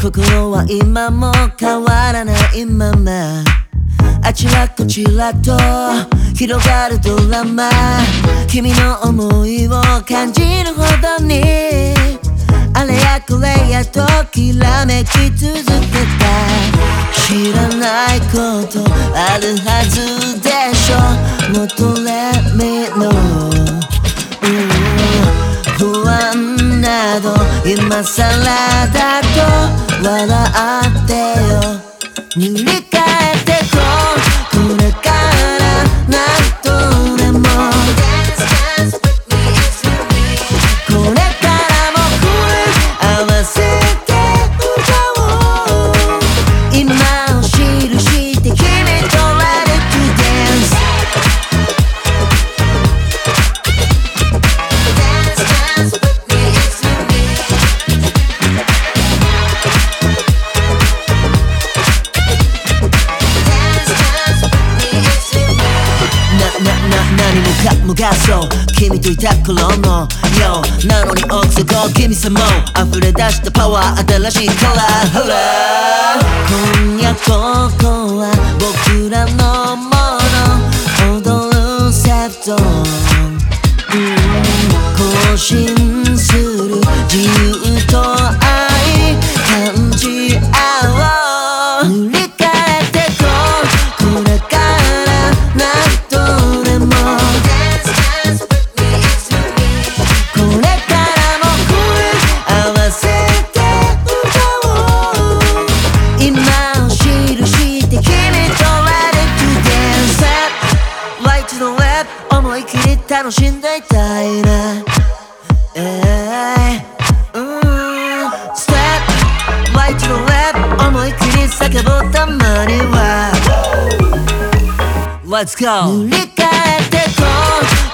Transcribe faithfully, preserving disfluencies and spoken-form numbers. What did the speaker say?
心は今も変わらないまま、あちらこちらと広がるドラマ、君の想いを感じるほどにあれやこれやときらめき続けた。知らないことあるはずでしょ、もっと Let me know、うん、不安など今さらだと笑ってよ、塗り替えてこう、これから何度でもこれからも声合わせて歌おう、今を記して君と Ready to dance、 何もかもがそう君といた頃のようなのに奥底君さも溢れ出したパワー、新しいカラー、ほら今夜ここは僕らのもの、踊るセット、うん、更新する自由と愛感じ合おう、塗り替えてこう、これから何度でもこれからも声合わせて歌おう、今を記して君と Ready to dance、 Right to the left 思い切り楽しんでいたいな、えーうん、Step Right to the left 思い切り叫ぶたまには Let's go、 塗り替えてこう